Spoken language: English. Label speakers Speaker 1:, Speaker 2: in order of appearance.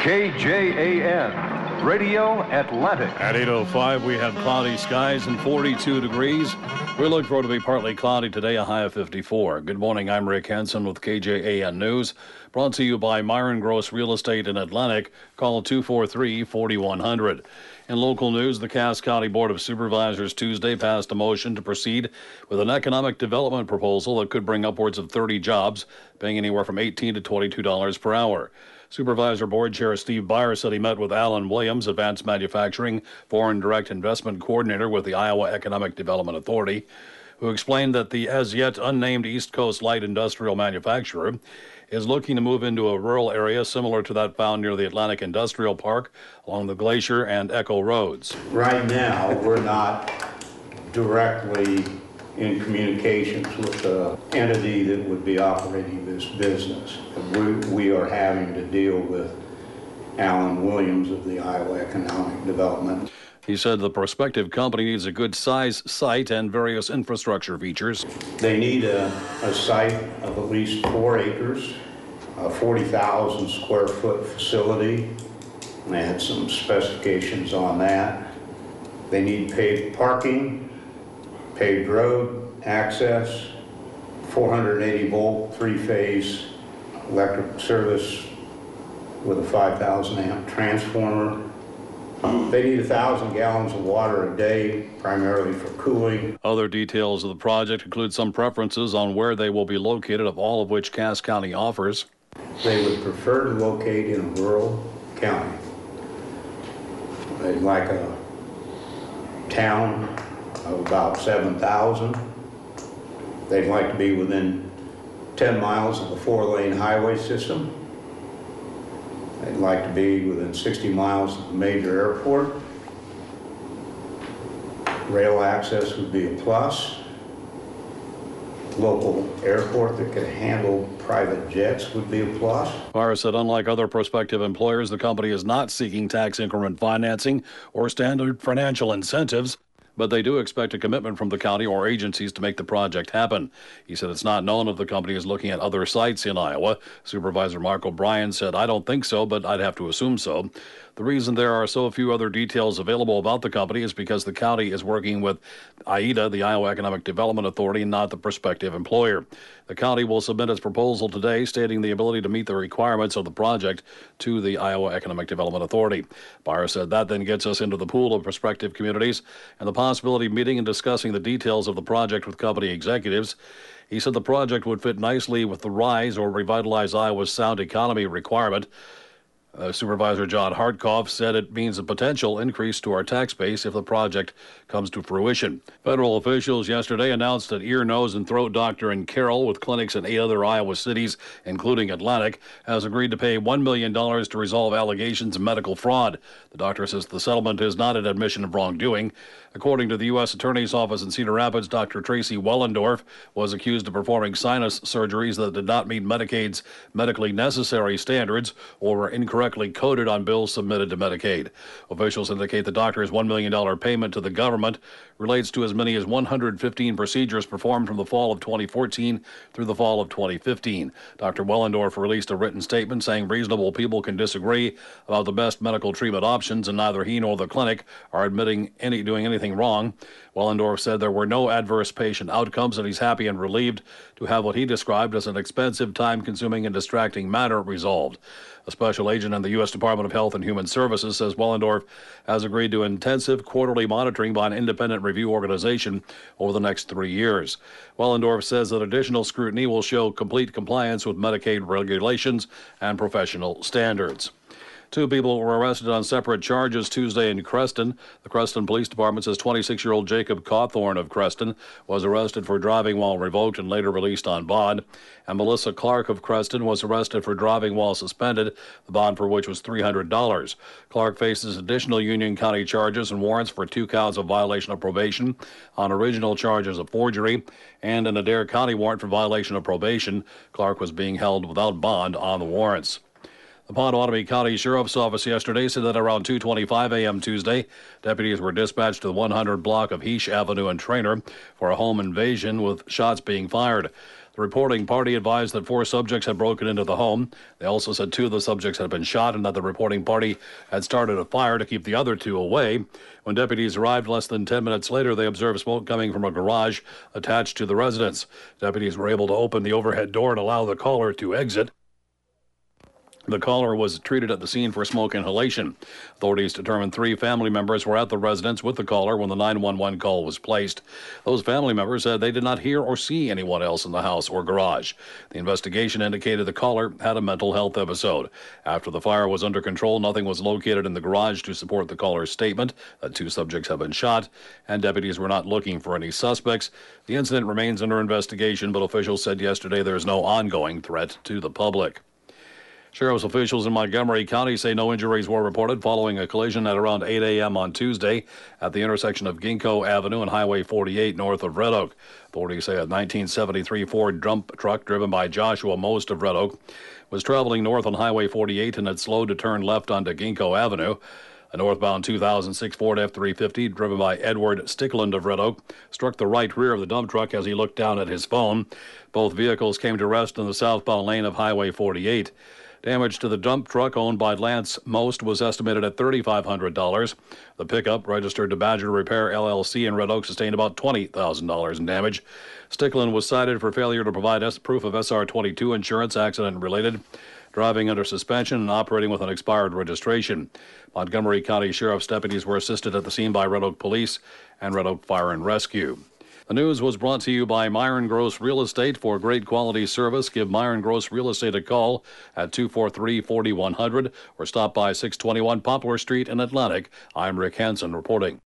Speaker 1: KJAN, Radio Atlantic.
Speaker 2: At 8:05, we have cloudy skies and 42 degrees. We look for it to be partly cloudy today, a high of 54. Good morning, I'm Rick Henson with KJAN News, brought to you by Myron Gross Real Estate in Atlantic. Call 243-4100. In local news, the Cass County Board of Supervisors Tuesday passed a motion to proceed with an economic development proposal that could bring upwards of 30 jobs, paying anywhere from $18 to $22 per hour. Supervisor Board Chair Steve Byer said he met with Alan Williams, Advanced Manufacturing Foreign Direct Investment Coordinator with the Iowa Economic Development Authority, who explained that the as yet unnamed East Coast light industrial manufacturer is looking to move into a rural area similar to that found near the Atlantic Industrial Park along the Glacier and Echo Roads.
Speaker 3: Right now, we're not directly in communications with the entity that would be operating this business. We are having to deal with Alan Williams of the Iowa Economic Development.
Speaker 2: He said the prospective company needs a good size site and various infrastructure features.
Speaker 3: They need a site of at least 4 acres, a 40,000 square foot facility. And they had some specifications on that. They need paved parking, paved road access, 480 volt 3-phase electric service with a 5,000 amp transformer. They need 1,000 gallons of water a day, primarily for cooling.
Speaker 2: Other details of the project include some preferences on where they will be located, of all of which Cass County offers.
Speaker 3: They would prefer to locate in a rural county. They'd like a town of about 7,000. They'd like to be within 10 miles of the 4-lane highway system. They'd like to be within 60 miles of the major airport. Rail access would be a plus. Local airport that could handle private jets would be a plus.
Speaker 2: Byer said unlike other prospective employers, the company is not seeking tax increment financing or standard financial incentives, but they do expect a commitment from the county or agencies to make the project happen. He said it's not known if the company is looking at other sites in Iowa. Supervisor Mark O'Brien said, "I don't think so, but I'd have to assume so." The reason there are so few other details available about the company is because the county is working with IEDA, the Iowa Economic Development Authority, not the prospective employer. The county will submit its proposal today, stating the ability to meet the requirements of the project to the Iowa Economic Development Authority. Byer said that then gets us into the pool of prospective communities and the possibility of meeting and discussing the details of the project with company executives. He said the project would fit nicely with the RISE, or Revitalize Iowa's Sound Economy requirement. Supervisor John Hartkoff said it means a potential increase to our tax base if the project comes to fruition. Federal officials yesterday announced that ear, nose, and throat doctor in Carroll, with clinics in 8 other Iowa cities, including Atlantic, has agreed to pay $1 million to resolve allegations of medical fraud. The doctor says the settlement is not an admission of wrongdoing. According to the U.S. Attorney's Office in Cedar Rapids, Dr. Tracy Wellendorf was accused of performing sinus surgeries that did not meet Medicaid's medically necessary standards or were incorrectly coded on bills submitted to Medicaid. Officials indicate the doctor's $1 million payment to the government relates to as many as 115 procedures performed from the fall of 2014 through the fall of 2015. Dr. Wellendorf released a written statement saying reasonable people can disagree about the best medical treatment options, and neither he nor the clinic are admitting doing anything wrong. Wellendorf said there were no adverse patient outcomes, and he's happy and relieved to have what he described as an expensive, time-consuming, and distracting matter resolved. A special agent in the U.S. Department of Health and Human Services says Wellendorf has agreed to intensive quarterly monitoring by an independent review organization over the next 3 years. Wellendorf says that additional scrutiny will show complete compliance with Medicaid regulations and professional standards. 2 people were arrested on separate charges Tuesday in Creston. The Creston Police Department says 26-year-old Jacob Cawthorn of Creston was arrested for driving while revoked and later released on bond. And Melissa Clark of Creston was arrested for driving while suspended, the bond for which was $300. Clark faces additional Union County charges and warrants for 2 counts of violation of probation on original charges of forgery and an Adair County warrant for violation of probation. Clark was being held without bond on the warrants. The Pottawatomie County Sheriff's Office yesterday said that around 2:25 a.m. Tuesday, deputies were dispatched to the 100 block of Heesh Avenue and Trainer for a home invasion with shots being fired. The reporting party advised that 4 subjects had broken into the home. They also said 2 of the subjects had been shot and that the reporting party had started a fire to keep the other 2 away. When deputies arrived less than 10 minutes later, they observed smoke coming from a garage attached to the residence. Deputies were able to open the overhead door and allow the caller to exit. The caller was treated at the scene for smoke inhalation. Authorities determined 3 family members were at the residence with the caller when the 911 call was placed. Those family members said they did not hear or see anyone else in the house or garage. The investigation indicated the caller had a mental health episode. After the fire was under control, nothing was located in the garage to support the caller's statement that 2 subjects have been shot, and deputies were not looking for any suspects. The incident remains under investigation, but officials said yesterday there is no ongoing threat to the public. Sheriff's officials in Montgomery County say no injuries were reported following a collision at around 8 a.m. on Tuesday at the intersection of Ginkgo Avenue and Highway 48 north of Red Oak. Authorities say a 1973 Ford dump truck driven by Joshua Most of Red Oak was traveling north on Highway 48 and had slowed to turn left onto Ginkgo Avenue. A northbound 2006 Ford F-350 driven by Edward Stickland of Red Oak struck the right rear of the dump truck as he looked down at his phone. Both vehicles came to rest in the southbound lane of Highway 48. Damage to the dump truck owned by Lance Most was estimated at $3,500. The pickup, registered to Badger Repair LLC in Red Oak, sustained about $20,000 in damage. Stickland was cited for failure to provide proof of SR-22 insurance, accident-related, driving under suspension, and operating with an expired registration. Montgomery County Sheriff's deputies were assisted at the scene by Red Oak Police and Red Oak Fire and Rescue. The news was brought to you by Myron Gross Real Estate. For great quality service, give Myron Gross Real Estate a call at 243-4100 or stop by 621 Poplar Street in Atlantic. I'm Rick Hansen reporting.